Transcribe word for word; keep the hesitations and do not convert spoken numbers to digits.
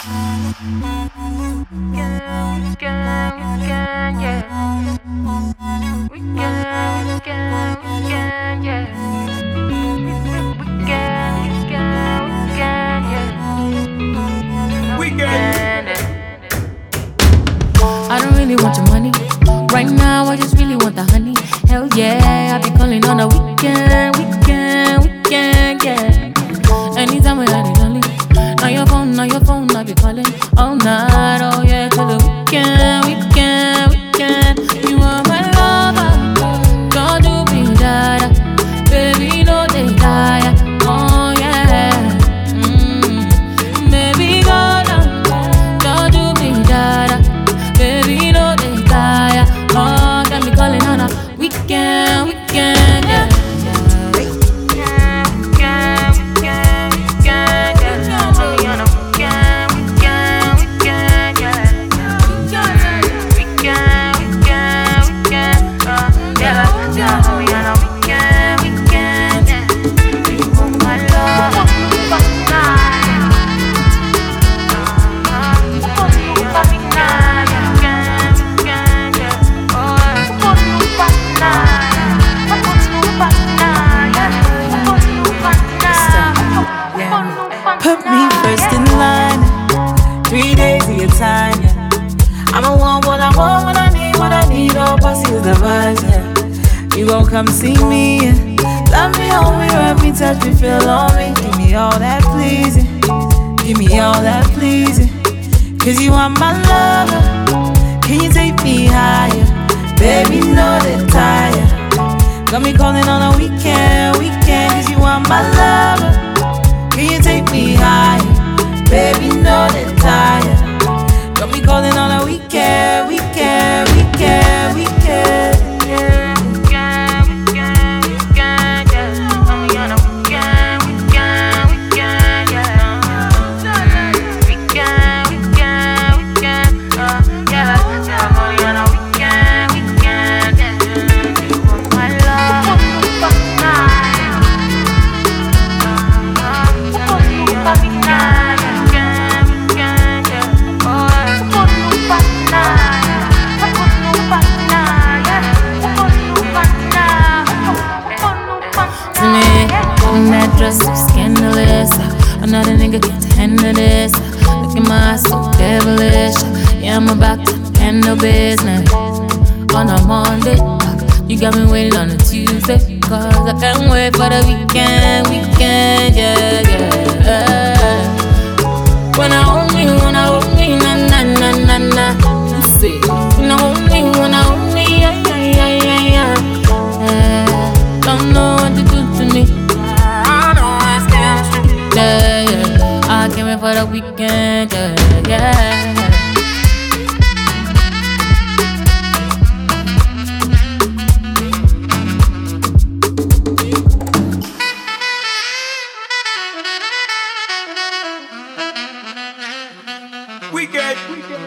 I don't really want your money right now, I just really want the honey. Hell yeah, I be calling on a weekend, weekend, weekend, yeah. Anytime when I need only, now your phone, now your phone, I be calling all night, oh yeah, till the weekend, weekend, weekend. You are my lover, don't do me that, baby, no they die, oh yeah. Mm. Baby, go down, don't do me that, baby, no they die, oh, got me calling on a weekend, weekend, yeah. Put me first in line, three days of your time, yeah. I'ma want what I want, what I need, what I need, all pussy is the vibes, yeah. You gon' come see me, yeah. Love me, hold me, rub me, touch me, feel on me. Give me all that pleasing, give me all that pleasing. Cause you are my lover, can you take me higher? Baby, know that tired, got me calling on a weekend, weekend. Cause you are my lover, can you take me higher? Baby, know that tired, got me calling on a weekend, weekend, weekend, weekend. That dress so scandalous, another nigga can't handle this. Look at my eyes so devilish, yeah, I'm about to handle business. On a Monday, you got me waiting on a Tuesday, cause I can't wait for the weekend, weekend, yeah, yeah. When I hold me, when I hold me, na na na na na. You see, when I hold me, when I hold me, yeah, yeah, yeah, yeah, yeah. Don't know what to do to me. Yeah, yeah. I came in for the weekend, yeah, yeah. Weekend.